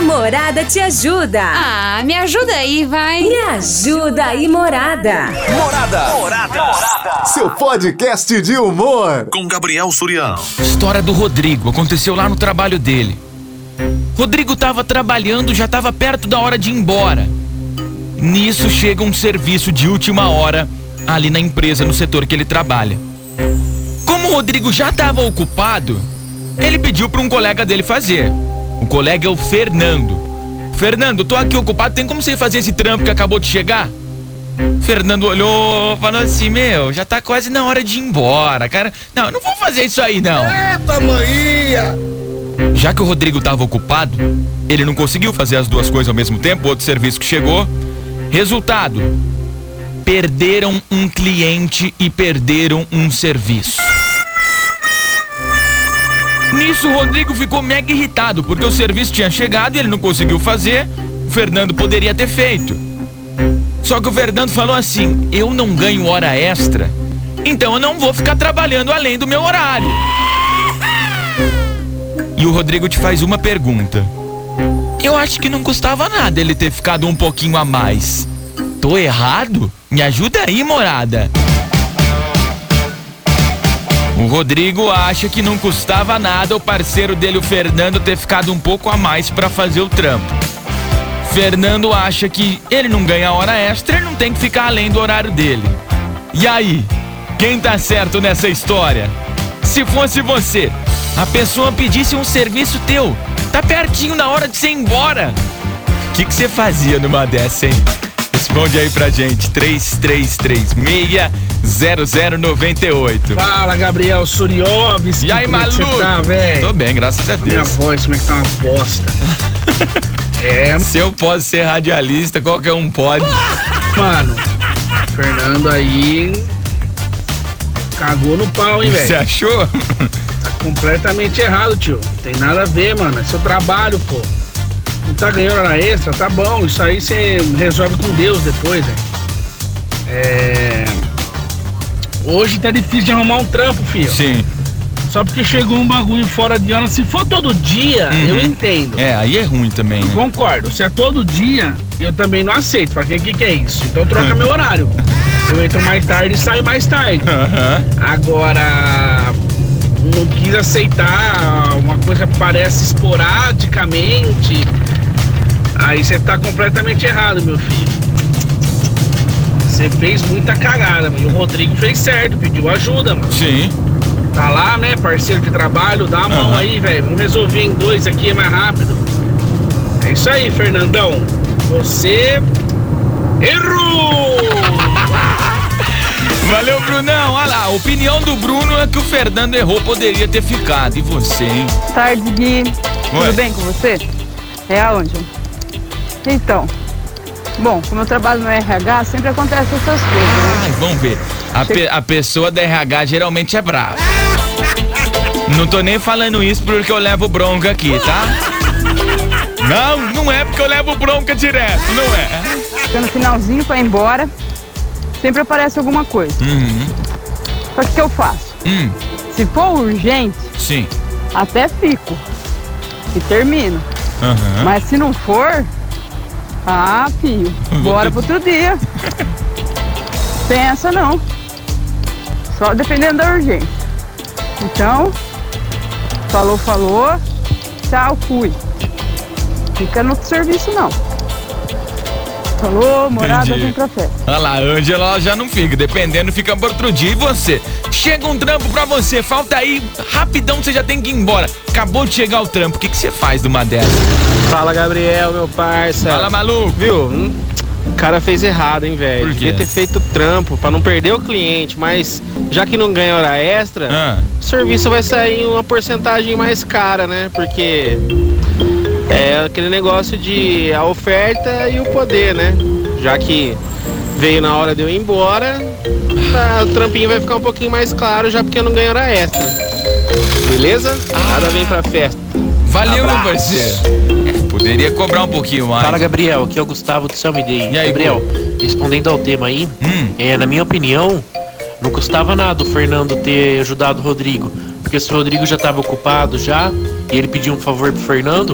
Morada te ajuda. Ah, me ajuda aí, vai. Me ajuda aí, Morada. Morada. Seu podcast de humor. Com Gabriel Surião. História do Rodrigo, aconteceu lá no trabalho dele. Rodrigo tava trabalhando, já tava perto da hora de ir embora. Nisso chega um serviço de última hora ali na empresa, no setor que ele trabalha. Como o Rodrigo já tava ocupado, ele pediu para um colega dele fazer. O colega é o Fernando. Fernando, tô aqui ocupado, tem como você fazer esse trampo que acabou de chegar? Fernando olhou, falou assim, já tá quase na hora de ir embora, cara. Não, eu não vou fazer isso aí, não. Eita, manhã! Já que o Rodrigo tava ocupado, ele não conseguiu fazer as duas coisas ao mesmo tempo, outro serviço que chegou. Resultado, perderam um cliente e perderam um serviço. Nisso o Rodrigo ficou mega irritado, porque o serviço tinha chegado e ele não conseguiu fazer. O Fernando poderia ter feito. Só que o Fernando falou assim, eu não ganho hora extra, então eu não vou ficar trabalhando além do meu horário. E o Rodrigo te faz uma pergunta. Eu acho que não custava nada ele ter ficado um pouquinho a mais. Tô errado? Me ajuda aí, Morada. O Rodrigo acha que não custava nada o parceiro dele, o Fernando, ter ficado um pouco a mais pra fazer o trampo. Fernando acha que ele não ganha hora extra, ele não tem que ficar além do horário dele. E aí, quem tá certo nessa história? Se fosse você, a pessoa pedisse um serviço teu, tá pertinho na hora de você ir embora, o que você fazia numa dessa, hein? Responde aí pra gente, 3336-0098. Fala, Gabriel Suriovski. E aí, como é que maluco? você tá, velho? Tô bem, graças a Deus. Minha voz, como é que tá uma bosta? Se eu posso ser radialista, qualquer um pode. Mano, Fernando aí cagou no pau, hein, velho? Você achou? Tá completamente errado, tio. Não tem nada a ver, mano. É seu trabalho, pô. Não tá ganhando hora extra, tá bom. Isso aí você resolve com Deus depois, velho. Hoje tá difícil de arrumar um trampo, filho. Sim. Só porque chegou um bagulho fora de hora. Se for todo dia, eu entendo. Aí é ruim também, né? Concordo. Se é todo dia, eu também não aceito. Pra que é isso? Então troca meu horário. Eu entro mais tarde e saio mais tarde. Agora, não quis aceitar uma coisa que parece esporadicamente. Aí você tá completamente errado, meu filho. Você fez muita cagada, mano. E o Rodrigo fez certo, pediu ajuda, mano. Sim. Tá lá, né, parceiro de trabalho, dá a mão aí, velho. Vamos resolver em dois aqui, é mais rápido. É isso aí, Fernandão. Você errou! Valeu, Brunão. Olha lá, a opinião do Bruno é que o Fernando errou, poderia ter ficado. E você, hein? Tarde, Gui. Tudo bem com você? É aonde? Então, bom, como eu trabalho no RH, sempre acontece essas coisas, né? Ai, vamos ver. A pessoa da RH geralmente é brava. Não tô nem falando isso porque eu levo bronca aqui, tá? Não é porque eu levo bronca direto, não é. Fica no finalzinho pra ir embora, sempre aparece alguma coisa. Só que o que eu faço? Se for urgente, sim, até fico e termino. Mas se não for, filho, bora pro outro dia. Pensa não. Só dependendo da urgência. Então, falou, tchau, fui. Fica no serviço não. Falou, Morada, vem pra festa. Olha lá, a Ângela ela já não fica, dependendo, fica por outro dia. E você? Chega um trampo pra você, falta aí, rapidão você já tem que ir embora. Acabou de chegar o trampo, o que você faz numa dessa? Fala, Gabriel, meu parça. Fala, maluco. Viu? O cara fez errado, hein, velho? Por quê? Devia ter feito trampo pra não perder o cliente, mas já que não ganha hora extra, o serviço vai sair uma porcentagem mais cara, né? Porque é aquele negócio de a oferta e o poder, né? Já que veio na hora de eu ir embora, o trampinho vai ficar um pouquinho mais claro já porque eu não ganho hora extra. Beleza? Nada vem pra festa. Valeu, meu parceiro. Poderia cobrar um pouquinho mais. Fala, Gabriel, aqui é o Gustavo do Céu Midei. E aí, Gabriel, respondendo ao tema aí, na minha opinião, não custava nada o Fernando ter ajudado o Rodrigo, porque se o Rodrigo já estava ocupado já, e ele pediu um favor pro Fernando,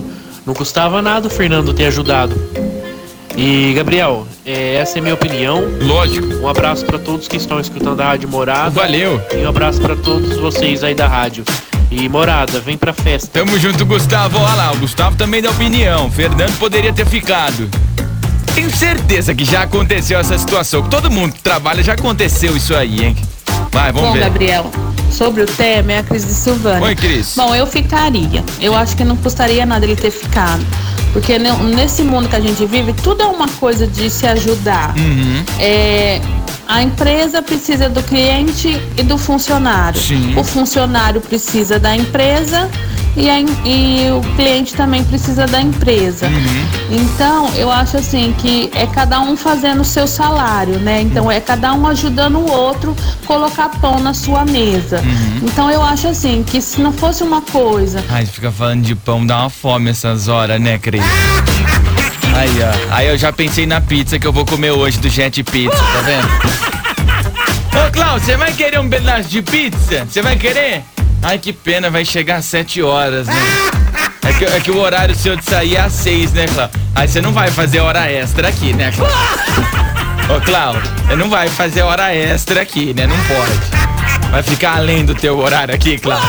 não custava nada o Fernando ter ajudado. E, Gabriel, essa é a minha opinião. Lógico. Um abraço para todos que estão escutando a Rádio Morada. Valeu. E um abraço para todos vocês aí da rádio. E Morada, vem pra festa. Tamo junto, Gustavo. Olha lá, o Gustavo também dá opinião. Fernando poderia ter ficado. Tenho certeza que já aconteceu essa situação. Todo mundo que trabalha já aconteceu isso aí, hein? Vai, vamos ver. Bom, Gabriel, sobre o tema é a Cris de Silvânia. Oi, Cris. Bom, eu ficaria. Eu acho que não custaria nada ele ter ficado. Porque nesse mundo que a gente vive, tudo é uma coisa de se ajudar. Uhum. A empresa precisa do cliente e do funcionário. Sim. O funcionário precisa da empresa e o cliente também precisa da empresa. Uhum. Então, eu acho assim que é cada um fazendo o seu salário, né? Então, é cada um ajudando o outro colocar pão na sua mesa. Uhum. Então, eu acho assim que se não fosse uma coisa... Ai, fica falando de pão, dá uma fome essas horas, né, Cris? Aí, ó. Aí eu já pensei na pizza que eu vou comer hoje do Jet Pizza, tá vendo? Ô, Cláudio, você vai querer um pedaço de pizza? Você vai querer? Ai, que pena, vai chegar às 7 horas, né? É que o horário seu de sair é às 6, né, Cláudio? Aí você não vai fazer hora extra aqui, né, Cláudio? Ô, Cláudio, você não vai fazer hora extra aqui, né? Não pode. Vai ficar além do teu horário aqui, Cláudio.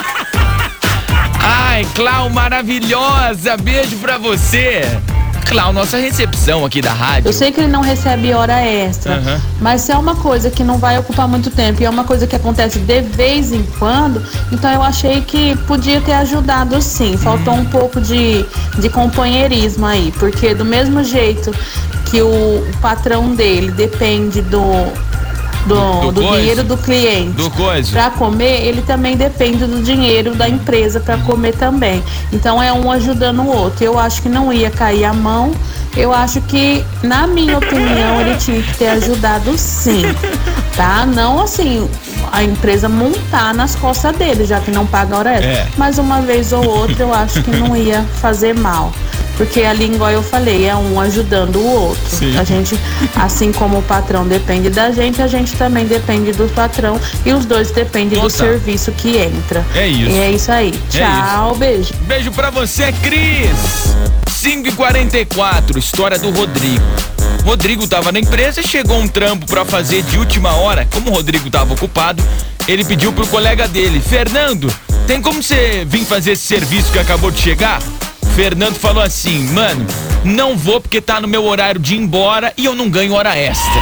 Ai, Cláudio, maravilhosa! Beijo pra você! Cláudio, nossa recepção aqui da rádio. Eu sei que ele não recebe hora extra, mas se é uma coisa que não vai ocupar muito tempo e é uma coisa que acontece de vez em quando, então eu achei que podia ter ajudado sim. Faltou um pouco de companheirismo aí, porque do mesmo jeito que o patrão dele depende do dinheiro do cliente para comer, ele também depende do dinheiro da empresa para comer também. Então é um ajudando o outro. Eu acho que não ia cair a mão. Eu acho que, na minha opinião, ele tinha que ter ajudado sim, tá? Não assim, a empresa montar nas costas dele, já que não paga hora extra. Mas uma vez ou outra eu acho que não ia fazer mal. Porque ali, igual eu falei, é um ajudando o outro. Sim. A gente, assim como o patrão depende da gente, a gente também depende do patrão e os dois dependem do serviço que entra. É isso. E é isso aí. Tchau, beijo. Beijo pra você, Cris. 5h44, história do Rodrigo. Rodrigo tava na empresa e chegou um trampo pra fazer de última hora. Como o Rodrigo tava ocupado, ele pediu pro colega dele: Fernando, tem como você vir fazer esse serviço que acabou de chegar? Fernando falou assim: mano, não vou porque tá no meu horário de ir embora e eu não ganho hora extra.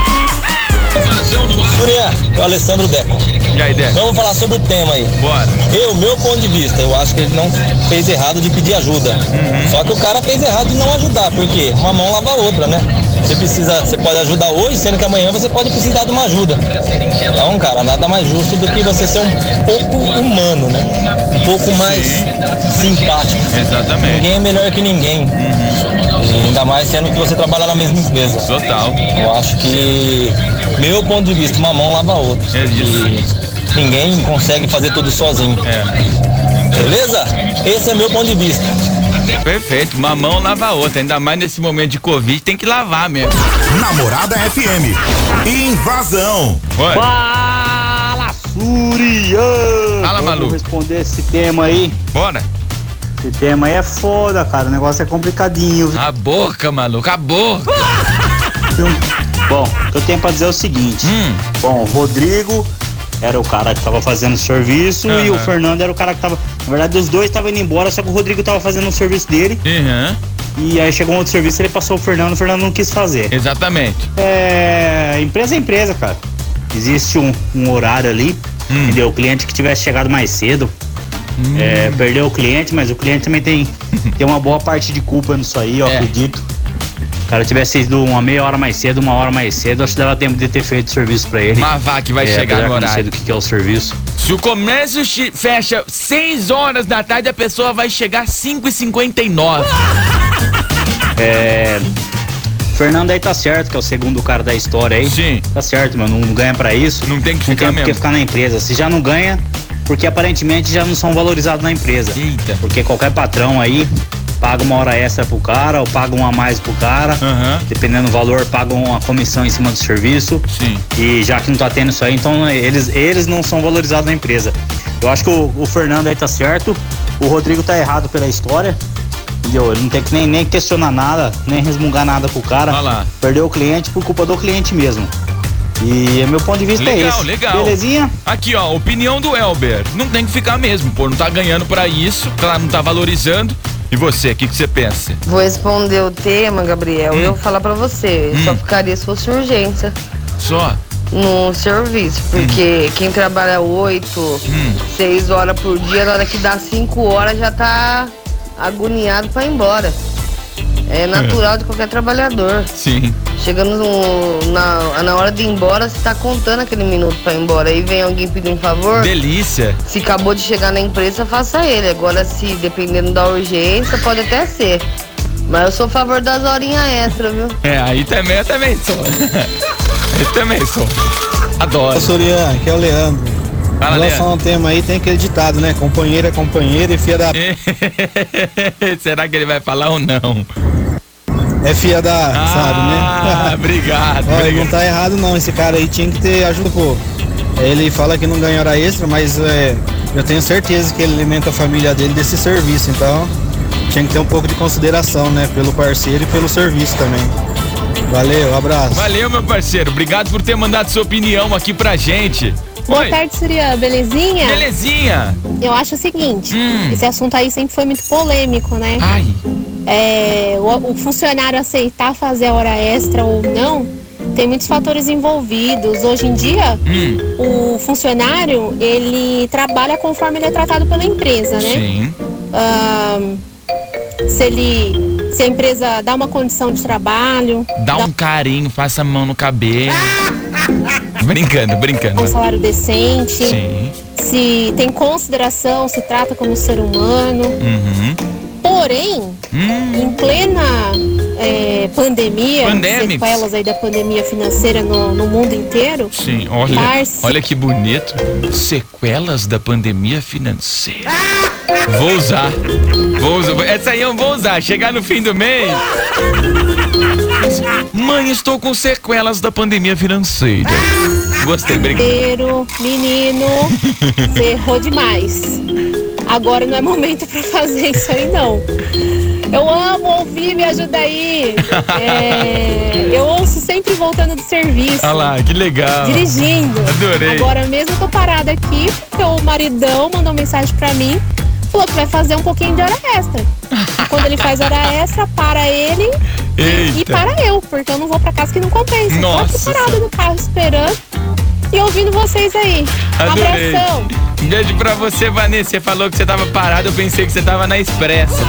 Surya, é o Alessandro Deco. E aí, Deco? Vamos falar sobre o tema aí. Bora. Meu ponto de vista, eu acho que ele não fez errado de pedir ajuda. Só que o cara fez errado de não ajudar, porque uma mão lava a outra, né? Você pode ajudar hoje, sendo que amanhã você pode precisar de uma ajuda. Então, cara, nada mais justo do que você ser um pouco humano, né? Um pouco mais simpático. Exatamente. Ninguém é melhor que ninguém. E ainda mais sendo que você trabalha na mesma empresa. Total. Eu acho que, meu ponto de vista, uma mão lava a outra. É isso. E ninguém consegue fazer tudo sozinho. Beleza? Esse é meu ponto de vista. Perfeito, uma mão lava a outra, ainda mais nesse momento de Covid, tem que lavar mesmo. Namorada FM, invasão. Oi. Fala, Surya! Fala, maluco. Vamos responder esse tema aí. Bora. Esse tema aí é foda, cara, o negócio é complicadinho. A boca, maluco, a boca. Bom, o que eu tenho pra dizer é o seguinte. Bom, o Rodrigo era o cara que tava fazendo o serviço e o Fernando era o cara que tava... Na verdade, os dois estavam indo embora, só que o Rodrigo tava fazendo o serviço dele. E aí chegou um outro serviço, ele passou o Fernando não quis fazer. Exatamente. Empresa é empresa, cara. Existe um horário ali, entendeu? O cliente que tivesse chegado mais cedo, perdeu o cliente, mas o cliente também tem uma boa parte de culpa nisso aí, eu acredito. O cara tivesse ido uma meia hora mais cedo, uma hora mais cedo, acho que dava tempo de ter feito o serviço pra ele. Mas vá que vai chegar no horário. Não sei do que é o serviço. Se o comércio fecha 6 horas da tarde, a pessoa vai chegar às 5h59. Fernando aí tá certo, que é o segundo cara da história aí. Sim. Tá certo, mano, não ganha pra isso. Não tem que ficar mesmo. Não tem que ficar na empresa. Se já não ganha, porque aparentemente já não são valorizados na empresa. Eita. Porque qualquer patrão aí paga uma hora extra pro cara, ou paga uma a mais pro cara, dependendo do valor, paga uma comissão em cima do serviço. Sim. E já que não tá tendo isso aí, então eles não são valorizados na empresa. Eu acho que o Fernando aí tá certo, o Rodrigo tá errado pela história. Entendeu? Ele não tem que nem questionar nada, nem resmungar nada pro cara. Olha lá. Perdeu o cliente por culpa do cliente mesmo. E meu ponto de vista é esse. Legal. Belezinha? Aqui, ó, opinião do Elber. Não tem que ficar mesmo, pô, não tá ganhando pra isso, não tá valorizando. E você, o que você pensa? Vou responder o tema, Gabriel. Eu vou falar pra você, só ficaria se fosse urgência. Só? No serviço, porque quem trabalha 8, 6 horas por dia, na hora que dá 5 horas já tá agoniado pra ir embora. É natural de qualquer trabalhador. Sim. Chegando na hora de ir embora, você tá contando aquele minuto pra ir embora. Aí vem alguém pedir um favor. Delícia. Se acabou de chegar na empresa, faça ele. Agora, se dependendo da urgência, pode até ser. Mas eu sou a favor das horinhas extra, viu? Aí também, eu também sou. Eu também sou. Adoro. Soriano, aqui é o Leandro. Em relação ao tema aí, tem aquele ditado, né? Companheiro é companheiro e filha da... Será que ele vai falar ou não? É filha da... sabe, né? Ah, obrigado. Olha, não tá errado não, esse cara aí tinha que ter ajuda, pô. Ele fala que não ganha hora extra, mas eu tenho certeza que ele alimenta a família dele desse serviço, então tinha que ter um pouco de consideração, né? Pelo parceiro e pelo serviço também. Valeu, abraço. Valeu, meu parceiro. Obrigado por ter mandado sua opinião aqui pra gente. Boa tarde, Surian. Belezinha? Belezinha. Eu acho o seguinte, esse assunto aí sempre foi muito polêmico, né? Ai. O funcionário aceitar fazer a hora extra ou não, tem muitos fatores envolvidos. Hoje em dia, o funcionário, ele trabalha conforme ele é tratado pela empresa, né? Sim. Se a empresa dá uma condição de trabalho... Dá um carinho, faça a mão no cabelo. Brincando. Um salário decente. Sim. Se tem consideração, se trata como ser humano. Porém, em plena pandemia, sequelas aí da pandemia financeira no mundo inteiro. Sim, olha que bonito. Sequelas da pandemia financeira. Vou usar. Essa aí eu vou usar. Chegar no fim do mês. Mãe, estou com sequelas da pandemia financeira. Gostei, obrigado. Menino, você errou demais. Agora não é momento pra fazer isso aí, não. Eu amo ouvir, me ajuda aí. Eu ouço sempre voltando do serviço. Olha lá, que legal. Dirigindo. Adorei. Agora mesmo eu tô parada aqui, porque o maridão mandou mensagem pra mim, falou que vai fazer um pouquinho de hora extra. E quando ele faz hora extra, para ele e para eu, porque eu não vou pra casa que não compensa. Nossa. Tô aqui parada no carro esperando e ouvindo vocês aí. Adorei. Abração. Beijo pra você, Vanessa. Você falou que você tava parado, eu pensei que você tava na expressa.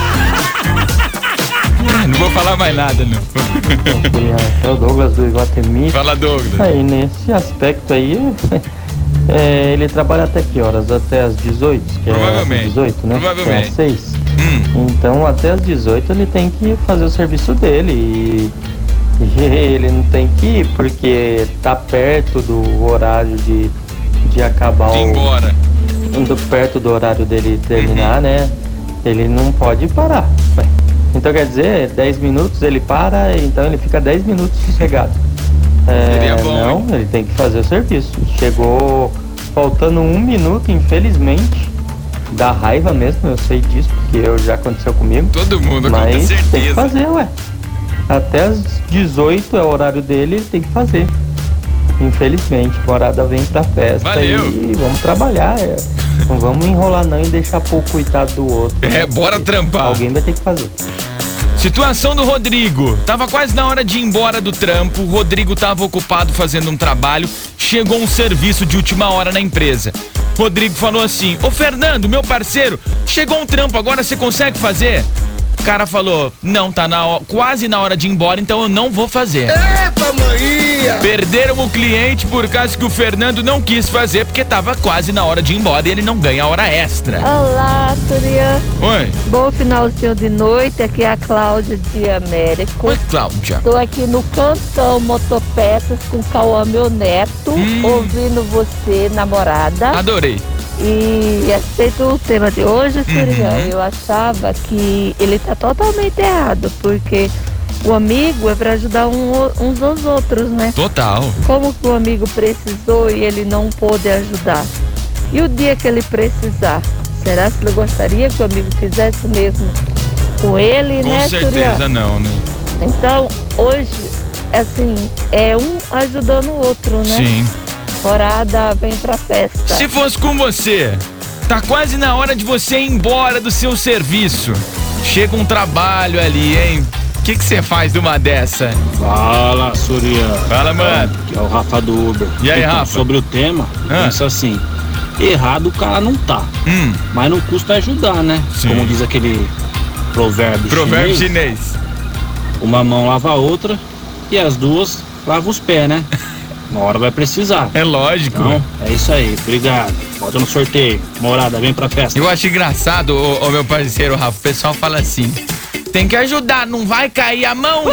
Não vou falar mais nada, não. É o Douglas do Iguatemi. Fala, Douglas. Aí, nesse aspecto aí, ele trabalha até que horas? Até as 18? Que Provavelmente. É às 18, né? Provavelmente. Que é às 6. Então, até as 18 ele tem que fazer o serviço dele. E ele não tem que ir porque tá perto do horário de acabar De ir embora. Perto do horário dele terminar, né? Ele não pode parar. Então quer dizer, 10 minutos ele para, então ele fica 10 minutos sossegado. Seria bom, não, ele tem que fazer o serviço. Chegou faltando 1 minuto, infelizmente. Dá raiva mesmo, eu sei disso, porque já aconteceu comigo. Todo mundo, mas com certeza. tem que fazer, ué. Até as 18 é o horário dele, ele tem que fazer. Infelizmente, morada vem pra festa. Valeu. E vamos trabalhar, Não vamos enrolar não e deixar pro coitado do outro. Bora trampar. Alguém vai ter que fazer. Situação do Rodrigo. Tava quase na hora de ir embora do trampo. O Rodrigo tava ocupado fazendo um trabalho. Chegou um serviço de última hora na empresa. Rodrigo falou assim: ô Fernando, meu parceiro, chegou um trampo, agora você consegue fazer? O cara falou: não, tá quase na hora de ir embora, então eu não vou fazer. Epa, maninha! Perderam o cliente por causa que o Fernando não quis fazer, porque tava quase na hora de ir embora e ele não ganha hora extra. Olá, Surian. Oi. Bom finalzinho de noite, aqui é a Cláudia de Américo. Oi, Cláudia. Tô aqui no Cantão Motopeças com o Cauã, meu neto, ouvindo você, namorada. Adorei. E aceito o tema de hoje, Surian. Eu achava que ele tá totalmente errado, porque o amigo é pra ajudar uns aos outros, né? Total. Como que o amigo precisou e ele não pôde ajudar? E o dia que ele precisar, será que ele gostaria que o amigo fizesse mesmo com ele, Com né, certeza Surya? não, né? Então, hoje, assim, é um ajudando o outro, né? Sim. Morada, vem pra festa. Se fosse com você, tá quase na hora de você ir embora do seu serviço. Chega um trabalho ali, hein? O que você faz de uma dessa? Fala, Surya. Fala, mano. Que é o Rafa do Uber. E aí, então, Rafa? Sobre o tema, pensa assim, errado o cara não tá. Mas não custa ajudar, né? Sim. Como diz aquele provérbio chinês. Uma mão lava a outra e as duas lavam os pés, né? Uma hora vai precisar. É lógico. Então, é isso aí. Obrigado. Bota no sorteio. Morada, vem pra festa. Eu acho engraçado, ô meu parceiro Rafa, o pessoal fala assim, tem que ajudar, não vai cair a mão.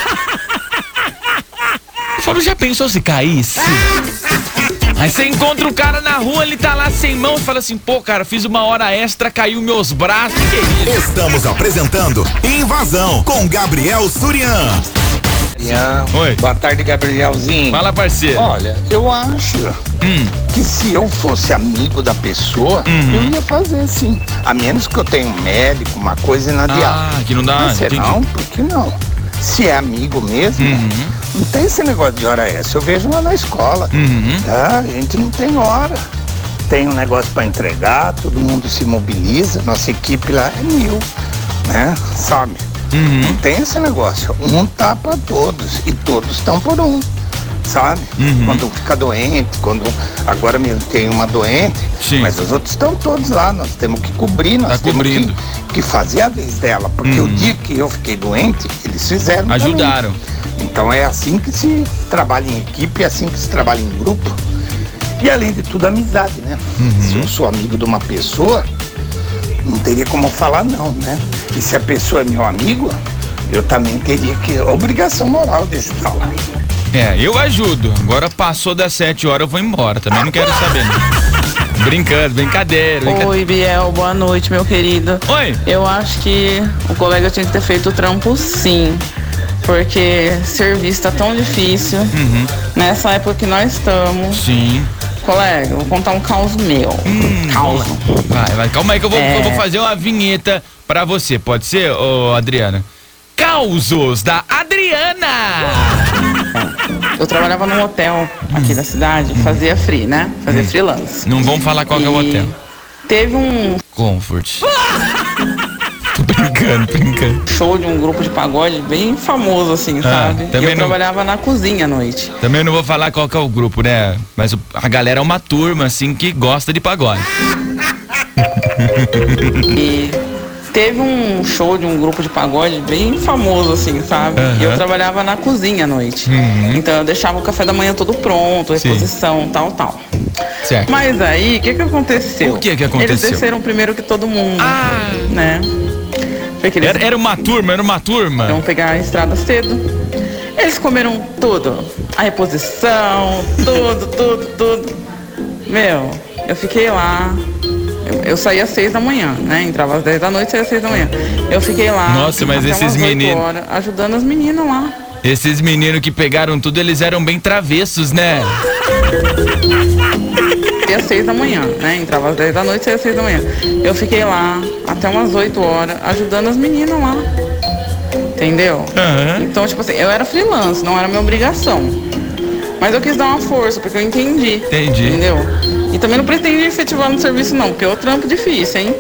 Eu falo, já pensou se caísse? Aí você encontra o cara na rua, ele tá lá sem mão e fala assim, pô, cara, fiz uma hora extra, caiu meus braços, que isso? Estamos apresentando Invasão com Gabriel Surian. Oi. Boa tarde, Gabrielzinho. Fala, parceiro. Olha, eu acho que se eu fosse amigo da pessoa, eu ia fazer sim. A menos que eu tenha um médico, uma coisa inadiável. Que não dá. Mas se não, por que não? Se é amigo mesmo, não tem esse negócio de hora extra. Eu vejo lá na escola. Tá? A gente não tem hora. Tem um negócio para entregar, todo mundo se mobiliza. Nossa equipe lá é 1000, né? Sabe? Não tem esse negócio. Um tá pra todos e todos estão por um, sabe? Quando fica doente, agora mesmo tem uma doente, mas os outros estão todos lá. Nós temos que cobrir, nós temos que fazer a vez dela, porque o dia que eu fiquei doente, eles fizeram. Ajudaram. Também. Então é assim que se trabalha em equipe, é assim que se trabalha em grupo. E além de tudo, amizade, né? Se eu sou amigo de uma pessoa, não teria como falar não, né? E se a pessoa é meu amigo, eu também teria obrigação moral de ajudá-la. Eu ajudo. Agora passou das 7 horas, eu vou embora. Também não quero saber, não. Brincando, brincadeira. Oi, Biel, boa noite, meu querido. Oi. Eu acho que o colega tinha que ter feito o trampo sim. Porque serviço tá tão difícil. Nessa época que nós estamos. Sim. Colega, eu vou contar um caos meu. Caos. Vai, calma aí que eu vou fazer uma vinheta pra você, pode ser, ô Adriana? Causos da Adriana! Eu trabalhava num hotel aqui da cidade, fazia free, né? Fazia freelance. Não vamos falar qual que é o hotel. Teve um Comfort. Tô brincando. show de um grupo de pagode bem famoso, assim, sabe? E eu trabalhava na cozinha à noite. Também não vou falar qual que é o grupo, né? Mas a galera é uma turma, assim, que gosta de pagode. E teve um show de um grupo de pagode bem famoso, assim, sabe? E eu trabalhava na cozinha à noite. Então eu deixava o café da manhã todo pronto, reposição, tal. Certo. Mas aí, o que aconteceu? O que aconteceu? Eles desceram primeiro que todo mundo, né? Era uma turma? Vão pegar a estrada cedo. Eles comeram tudo. A reposição, tudo. Meu, eu fiquei lá. Eu saía às 6 da manhã, né? Entrava às 10 da noite, saía às 6 da manhã. Eu fiquei lá. Nossa, mas esses meninos. Ajudando as meninas lá. Esses meninos que pegaram tudo, eles eram bem travessos, né? Às 6 da manhã, né? Entrava às 10 da noite, saía às 6 da manhã. Eu fiquei lá até umas 8 horas, ajudando as meninas lá. Entendeu? Então, tipo assim, eu era freelance, não era minha obrigação. Mas eu quis dar uma força, porque eu entendi. Entendeu? E também não pretendi efetivar no serviço, não, porque é o trampo difícil, hein?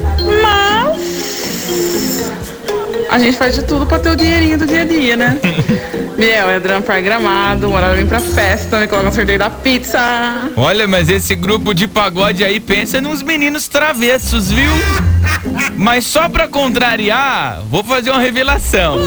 Mas a gente faz de tudo pra ter o dinheirinho do dia a dia, né? Biel, Edran para Gramado, Morada vem pra festa, me coloca no sorteio da pizza. Olha, mas esse grupo de pagode aí pensa nos meninos travessos, viu? Mas só pra contrariar, vou fazer uma revelação.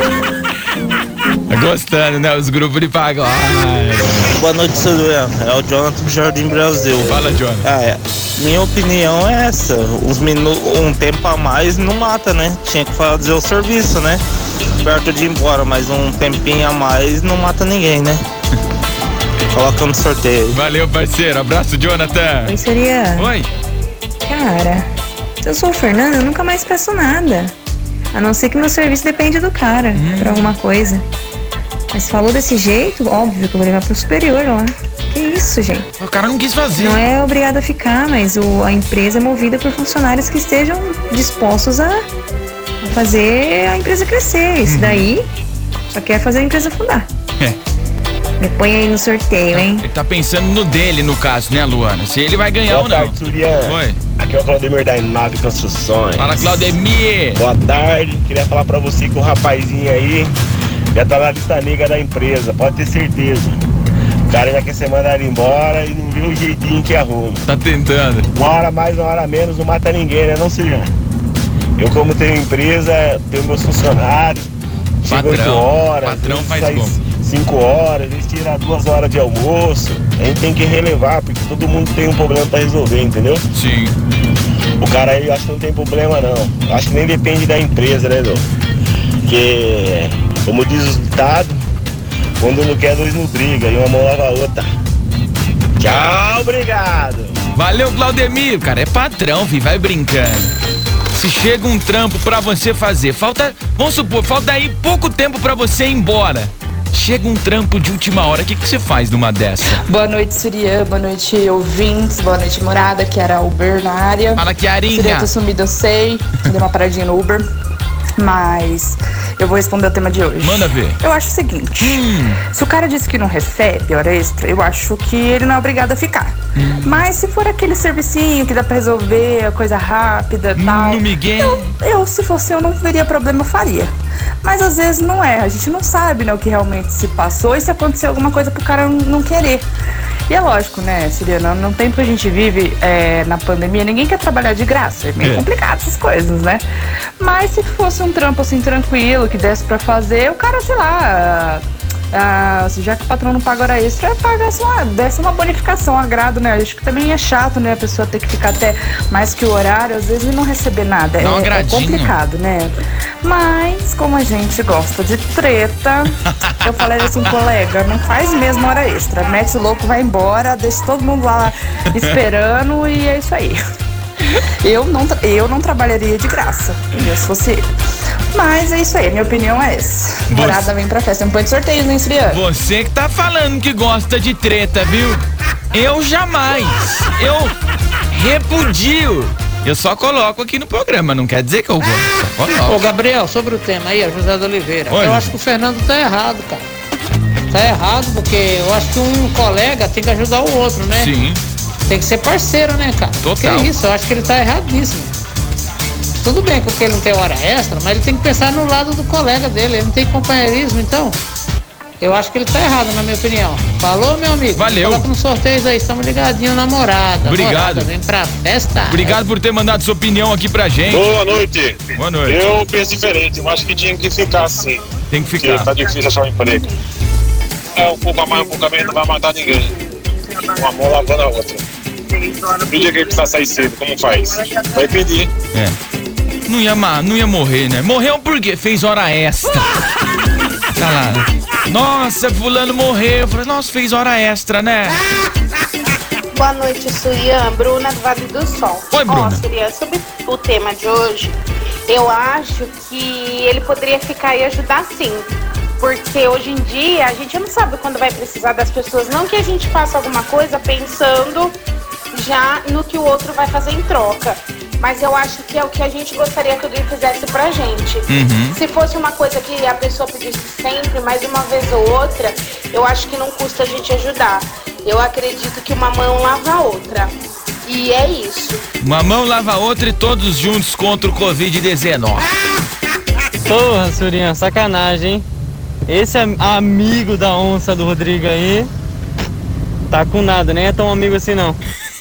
Tá gostando, né? Os grupos de pagode. Boa noite, Surya. É o Jonathan do Jardim Brasil. Fala, Jonathan. Minha opinião é essa. Um tempo a mais não mata, né? Tinha que fazer o serviço, né? Perto de ir embora, mas um tempinho a mais não mata ninguém, né? Coloca no sorteio. Valeu, parceiro. Abraço, Jonathan. Oi, Surya. Oi. Cara, se eu sou o Fernando, eu nunca mais peço nada. A não ser que meu serviço depende do cara, pra alguma coisa. Mas falou desse jeito, óbvio que eu vou levar pro superior lá. Que isso, gente? O cara não quis fazer. Não é obrigado a ficar, mas a empresa é movida por funcionários que estejam dispostos a fazer a empresa crescer. Isso daí só quer fazer a empresa afundar. Me põe aí no sorteio, hein? Ele tá pensando no dele, no caso, né, Luana? Se ele vai ganhar ou não. Boa tarde, Surian. Oi. Aqui é o Claudemir da Nave Construções. Fala, Claudemir. Boa tarde. Queria falar pra você que o rapazinho aí já tá na lista negra da empresa, pode ter certeza. O cara já quer ser mandado embora e não viu o jeitinho que arruma. Tá tentando. Uma hora mais, uma hora menos, não mata ninguém, né, não, Surian? Eu, como tenho empresa, tenho meus funcionários. Chega 8 horas, patrão faz sai como? 5 horas, eles tiram 2 horas de almoço. A gente tem que relevar, porque todo mundo tem um problema pra resolver, entendeu? Sim. O cara aí, eu acho que não tem problema, não. Eu acho que nem depende da empresa, né, Dô? Porque, como diz os ditados, quando não quer, dois não briga, e uma mão lava a outra. Tchau, obrigado. Valeu, Claudemir. Cara, é patrão, filho, vai brincando. Se chega um trampo pra você fazer, vamos supor, falta aí pouco tempo pra você ir embora. Chega um trampo de última hora, o que você faz numa dessa? Boa noite, Surian, boa noite, ouvintes, boa noite, morada, que era Uber na área. Fala, Chiarinha. Surian, tô sumido, eu sei, dei uma paradinha no Uber, mas eu vou responder o tema de hoje. Manda ver. Eu acho o seguinte, se o cara disse que não recebe hora extra, eu acho que ele não é obrigado a ficar. Mas se for aquele servicinho que dá pra resolver, coisa rápida e tal, no Miguel. eu, se fosse eu, não veria problema, eu faria. Mas às vezes não é, a gente não sabe, né, o que realmente se passou e se aconteceu alguma coisa pro cara não querer. E é lógico, né, Siriana, no tempo que a gente vive na pandemia, ninguém quer trabalhar de graça, é meio complicado essas coisas, né? Mas se fosse um trampo assim tranquilo, que desse pra fazer, o cara, sei lá, já que o patrão não paga hora extra, paga desse uma bonificação, um agrado, né? Acho que também é chato, né? A pessoa ter que ficar até mais que o horário, às vezes, e não receber nada. É complicado, né? Mas, como a gente gosta de treta, eu falei assim, colega, não faz mesmo hora extra. Mete o louco, vai embora, deixa todo mundo lá esperando e é isso aí. Eu não trabalharia de graça, entendeu? Se fosse ele. Mas é isso aí, minha opinião é essa. Morada vem pra festa, não põe de sorteio, né, Siriano? Você que tá falando que gosta de treta, viu? Eu jamais. Eu repudio. Eu só coloco aqui no programa, não quer dizer que eu gosto. Só coloco. Ô, Gabriel, sobre o tema aí, José da Oliveira. Oi. Eu acho que o Fernando tá errado, cara. Tá errado porque eu acho que um colega tem que ajudar o outro, né? Sim. Tem que ser parceiro, né, cara? Total. Que isso, eu acho que ele tá erradíssimo. Tudo bem que ele não tem hora extra, mas ele tem que pensar no lado do colega dele, ele não tem companheirismo, então eu acho que ele tá errado, na minha opinião. Falou, meu amigo? Valeu. Coloca nos sorteios aí, estamos ligadinhos na morada. Obrigado. Morada, vem pra festa. Obrigado por ter mandado sua opinião aqui pra gente. Boa noite. Boa noite. Eu penso diferente, eu acho que tinha que ficar assim. Tem que ficar. Porque tá difícil achar um emprego. Um pouco a mais, um pouco a menos, não vai matar ninguém. Uma mão lavando a outra. No dia que ele precisar sair cedo, como faz? Vai pedir. Não ia morrer, né? Morreu porque fez hora extra. Tá lá. Nossa, fulano morreu. Eu falei, nossa, fez hora extra, né? Boa noite, Surian. Bruna do Vale do Sol. Oi, Bruna. Surian, sobre o tema de hoje, eu acho que ele poderia ficar e ajudar sim. Porque hoje em dia a gente não sabe quando vai precisar das pessoas. Não que a gente faça alguma coisa pensando já no que o outro vai fazer em troca. Mas eu acho que é o que a gente gostaria que alguém fizesse pra gente. Se fosse uma coisa que a pessoa pedisse sempre, mais uma vez ou outra, eu acho que não custa a gente ajudar. Eu acredito que uma mão lava a outra. E é isso. Uma mão lava a outra e todos juntos contra o Covid-19. Porra, Surinha, sacanagem, hein? Esse amigo da onça do Rodrigo aí tá com nada, nem é tão amigo assim não.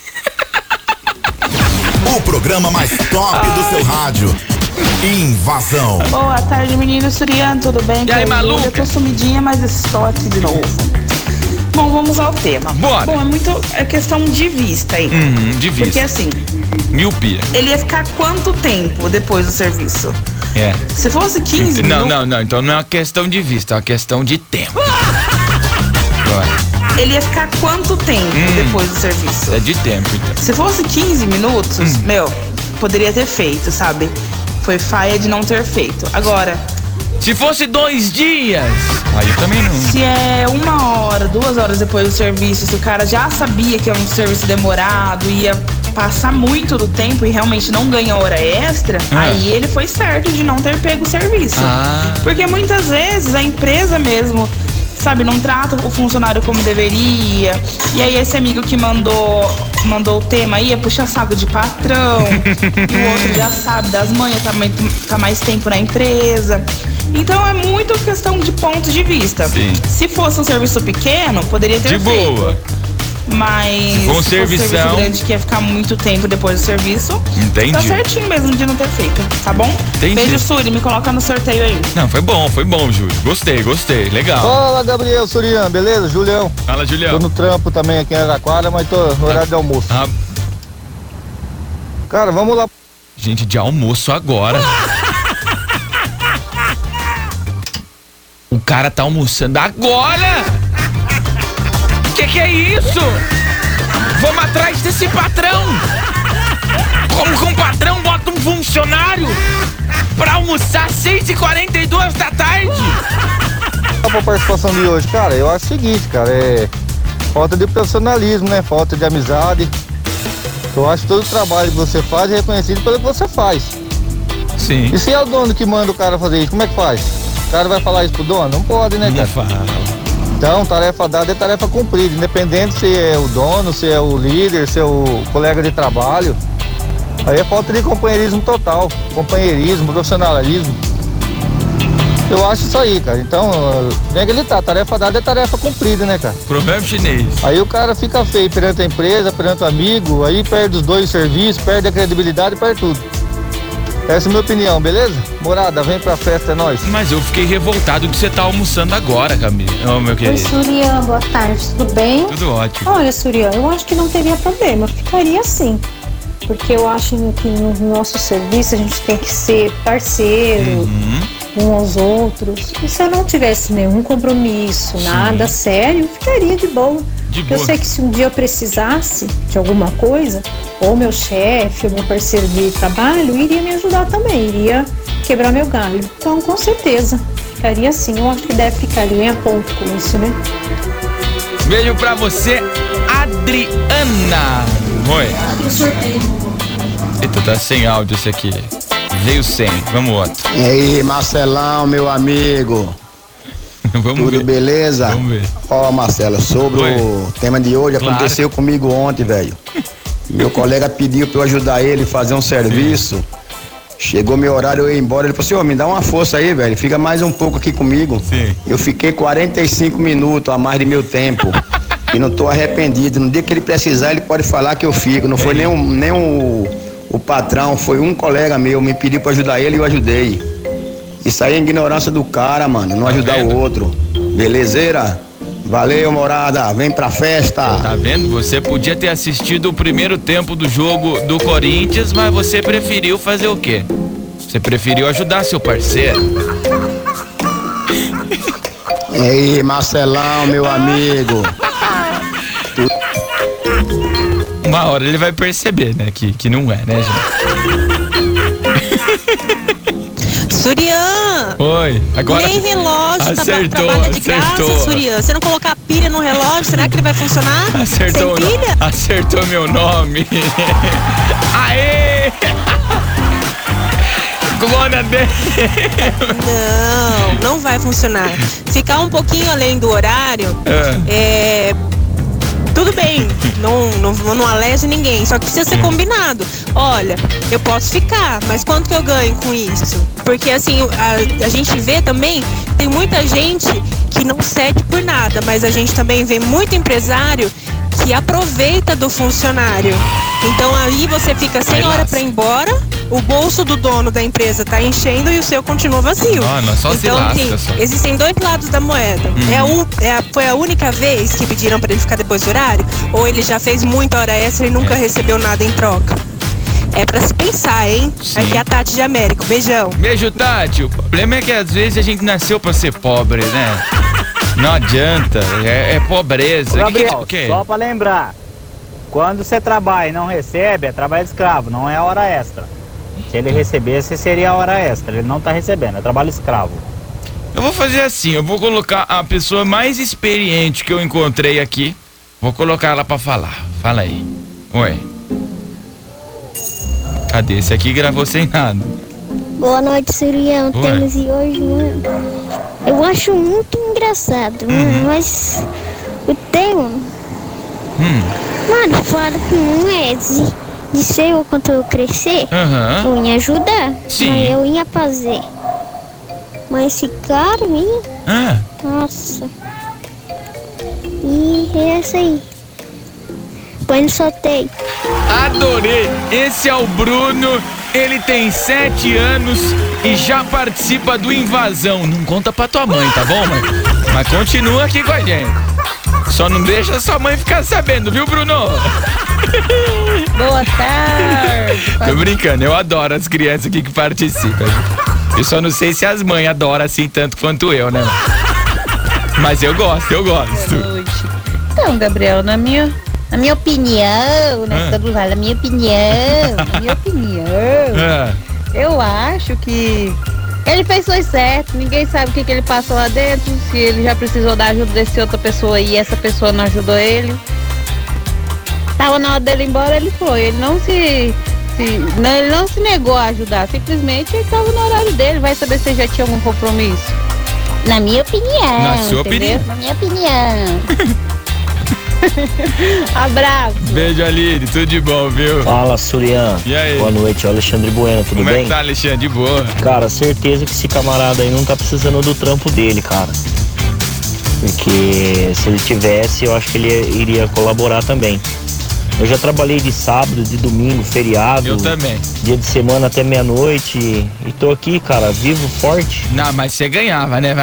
O programa mais top do seu rádio. Invasão. Boa tarde, menino Suriano, tudo bem? E aí, maluca? Eu tô sumidinha, mas estou aqui de novo. Bom, vamos ao tema. Bora. Bom, é questão de vista aí. De vista. Porque assim, miopia. ele ia ficar quanto tempo depois do serviço? Se fosse 15 minutos... Não, então não é uma questão de vista, é uma questão de tempo. Ele ia ficar quanto tempo depois do serviço? É de tempo, então. Se fosse 15 minutos, poderia ter feito, sabe? Foi falha de não ter feito. Agora... Se fosse 2 dias, aí eu também não. Se é 1 hora, 2 horas depois do serviço, se o cara já sabia que é um serviço demorado, ia passa muito do tempo e realmente não ganha hora extra, aí ele foi certo de não ter pego o serviço. Porque muitas vezes a empresa mesmo, sabe, não trata o funcionário como deveria. E aí esse amigo que mandou o tema aí é puxa saco de patrão. E o outro já sabe das manhas, tá mais tempo na empresa. Então é muito questão de ponto de vista. Sim. Se fosse um serviço pequeno, poderia ter feito. De boa. Mas se for um serviço grande que ia ficar muito tempo depois do serviço, entendi. Tá certinho mesmo de não ter feito, tá bom? Entendi. Beijo, Suri, me coloca no sorteio aí. Não, foi bom, Júlio. Gostei, legal. Fala, Gabriel, Surian, beleza? Julião. Fala, Julião. Tô no trampo também aqui em Araraquara, mas tô no horário de almoço. Cara, vamos lá. Gente, de almoço agora. O cara tá almoçando agora! Que é isso? Vamos atrás desse patrão! Como que um patrão bota um funcionário pra almoçar às 6h42 da tarde? A participação de hoje, cara, eu acho o seguinte, cara, é falta de profissionalismo, né? Falta de amizade. Eu acho que todo o trabalho que você faz é reconhecido pelo que você faz. Sim. E se é o dono que manda o cara fazer isso, como é que faz? O cara vai falar isso pro dono? Não pode, né, cara? Não fala. Então, tarefa dada é tarefa cumprida, independente se é o dono, se é o líder, se é o colega de trabalho. Aí é falta de companheirismo total, companheirismo, profissionalismo. Eu acho isso aí, cara. Então, vem gritar, tarefa dada é tarefa cumprida, né, cara? Provérbio chinês. Aí o cara fica feio perante a empresa, perante o amigo, aí perde os dois serviços, perde a credibilidade, perde tudo. Essa é a minha opinião, beleza? Morada, vem pra festa, é nóis. Mas eu fiquei revoltado que você tá almoçando agora, Camila. Ô, meu querido. Oi, Surian, boa tarde, tudo bem? Tudo ótimo. Olha, Surian, eu acho que não teria problema, ficaria assim. Porque eu acho que no nosso serviço a gente tem que ser parceiro, uns aos outros. E se eu não tivesse nenhum compromisso, nada sério, ficaria de boa. Eu sei que se um dia eu precisasse de alguma coisa, ou meu chefe, ou meu parceiro de trabalho, iria me ajudar também, iria quebrar meu galho. Então, com certeza, ficaria assim. Eu acho que deve ficar ali a ponto com isso, né? Beijo pra você, Adriana. Oi. Eita, tá sem áudio esse aqui. Veio sem, vamos outro. E aí, Marcelão, meu amigo. Vamos Tudo ver. beleza? Vamos ver. Ó, Marcelo, sobre o tema de hoje, aconteceu comigo ontem, velho. Meu colega pediu pra eu ajudar ele a fazer um serviço. Sim. Chegou meu horário, eu ia embora. Ele falou assim: me dá uma força aí, velho. Fica mais um pouco aqui comigo. Sim. Eu fiquei 45 minutos a mais de meu tempo. E não tô arrependido. No dia que ele precisar, ele pode falar que eu fico. Não foi nem o patrão, foi um colega meu. Me pediu pra ajudar ele e eu ajudei. Isso aí é ignorância do cara, mano. Não ajudar o outro. Belezeira? Valeu, morada. Vem pra festa. Tá vendo? Você podia ter assistido o primeiro tempo do jogo do Corinthians, mas você preferiu fazer o quê? Você preferiu ajudar seu parceiro. E aí, Marcelão, meu amigo. Uma hora ele vai perceber, né? Que não é, né, gente? Surian! Oi, agora. Nem relógio acertou, trabalha de acertou. graça, Surian. Você não colocar pilha no relógio, será que ele vai funcionar? Acertou, sem pilha? Acertou meu nome. Aê! Glória a Deus! Não vai funcionar. Ficar um pouquinho além do horário tudo bem, não alege ninguém, só que precisa ser combinado. Olha, eu posso ficar, mas quanto que eu ganho com isso? Porque assim, a gente vê também, tem muita gente que não cede por nada, mas a gente também vê muito empresário que aproveita do funcionário. Então aí você fica sem hora para ir embora, o bolso do dono da empresa tá enchendo e o seu continua vazio. Só então, se lasca, assim, só. existem dois lados da moeda. Foi a única vez que pediram para ele ficar depois do horário? Ou ele já fez muita hora extra e nunca recebeu nada em troca? É pra se pensar, hein? Sim. Aqui é a Tati de Américo. Beijão. Beijo, Tati. O problema é que às vezes a gente nasceu pra ser pobre, né? Não adianta, é pobreza. Gabriel, que? Só pra lembrar, quando você trabalha e não recebe, é trabalho escravo, não é hora extra. Se ele recebesse, seria a hora extra. Ele não tá recebendo, é trabalho escravo. Eu vou fazer assim, eu vou colocar a pessoa mais experiente que eu encontrei aqui. Vou colocar ela pra falar. Fala aí. Oi. Cadê? Esse aqui gravou sem nada. Boa noite, Surião. Oi. Temos e hoje, mano. Eu acho muito engraçado, mano, mas o tema, mano, fala que não é de ser eu quando eu crescer, eu ia ajudar, Sim. mas eu ia fazer. Mas esse cara, nossa. E é essa aí. Põe no sorteio. Adorei! Esse é o Bruno, ele tem 7 anos e já participa do Invasão. Não conta pra tua mãe, tá bom, mãe? Mas continua aqui com a gente. Só não deixa sua mãe ficar sabendo, viu, Bruno? Boa tarde. Tô brincando, eu adoro as crianças aqui que participam. Eu só não sei se as mães adoram assim tanto quanto eu, né? Mas eu gosto. Boa noite. Então, Gabriel, na minha opinião, né? Todo mundo fala, na minha opinião, eu acho que ele fez o certo, ninguém sabe o que ele passou lá dentro, se ele já precisou da ajuda dessa outra pessoa e essa pessoa não ajudou ele. Tava na hora dele ir embora, ele foi, ele não se negou a ajudar, simplesmente ele tava no horário dele, vai saber se já tinha algum compromisso. Na minha opinião. Na sua opinião. Na minha opinião. Abraço. Beijo, Aline, tudo de bom, viu? Fala, Surian. E aí? Boa noite, Alexandre Bueno, tudo Como bem? é que tá, Alexandre? De boa. Cara, certeza que esse camarada aí não tá precisando do trampo dele, cara. Porque se ele tivesse, eu acho que ele iria colaborar também. Eu já trabalhei de sábado, de domingo, feriado. Eu também. Dia de semana até meia-noite. E tô aqui, cara, vivo, forte. Não, mas você ganhava, né?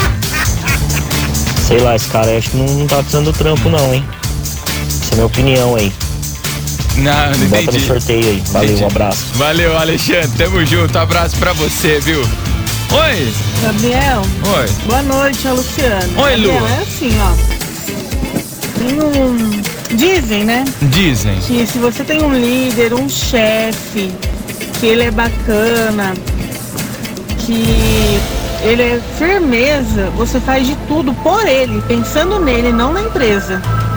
Sei lá, esse cara acho que não tá precisando do trampo não, hein? Essa é a minha opinião aí. Não Bota entendi. no sorteio aí. Valeu, Entendi. um abraço. Valeu, Alexandre. Tamo junto. Abraço pra você, viu? Oi. Gabriel. Oi. Boa noite, é a Luciana. Oi, Lu. Gabriel, é assim, ó. Dizem, né? Dizem. Que se você tem um líder, um chefe, que ele é bacana, que ele é firmeza, você faz de tudo por ele, pensando nele, não na empresa.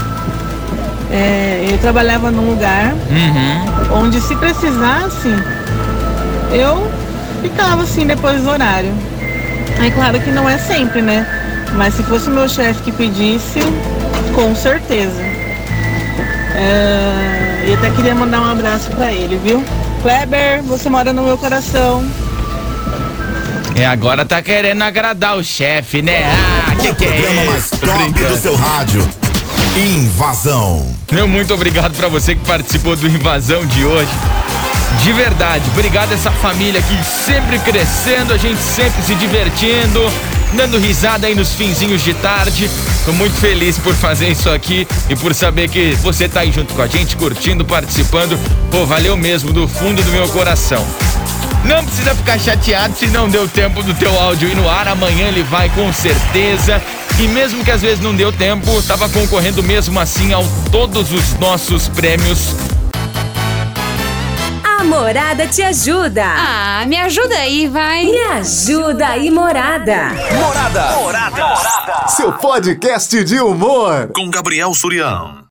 Eu trabalhava num lugar onde, se precisasse, eu ficava assim depois do horário. Aí claro que não é sempre, né? Mas se fosse o meu chefe que pedisse, com certeza. E até queria mandar um abraço pra ele, viu? Kleber, você mora no meu coração. Agora tá querendo agradar o chefe, né? Que é programa mais isso? top do seu rádio. Invasão. Meu muito obrigado pra você que participou do Invasão de hoje. De verdade, obrigado a essa família aqui sempre crescendo, a gente sempre se divertindo, dando risada aí nos finzinhos de tarde. Tô muito feliz por fazer isso aqui e por saber que você tá aí junto com a gente, curtindo, participando. Pô, valeu mesmo, do fundo do meu coração. Não precisa ficar chateado se não deu tempo do teu áudio ir no ar. Amanhã ele vai com certeza. E mesmo que às vezes não deu tempo, tava concorrendo mesmo assim a todos os nossos prêmios. A Morada te ajuda. Ah, me ajuda aí, vai. Me ajuda aí, Morada. Morada. Seu podcast de humor. Com Gabriel Surião.